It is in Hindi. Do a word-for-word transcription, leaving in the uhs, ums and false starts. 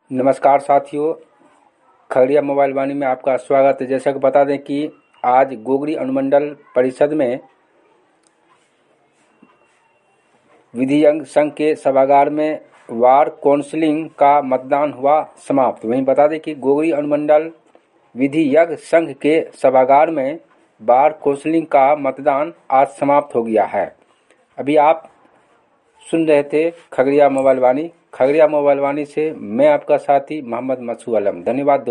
नमस्कार साथियों, खगड़िया मोबाइल वाणी में आपका स्वागत है। जैसा कि बता दें कि आज गोगरी अनुमंडल परिषद में विधिज्ञ संघ के सभागार में वार्ड काउंसिलिंग का मतदान हुआ समाप्त। वहीं बता दें कि गोगरी अनुमंडल विधिज्ञ संघ के सभागार में वार्ड काउंसिलिंग का मतदान आज समाप्त हो गया है। अभी आप सुन रहे थे खगड़िया मोबाइल वाणी। खगड़िया मोबाइल वाणी से मैं आपका साथी मोहम्मद मसूद आलम। धन्यवाद।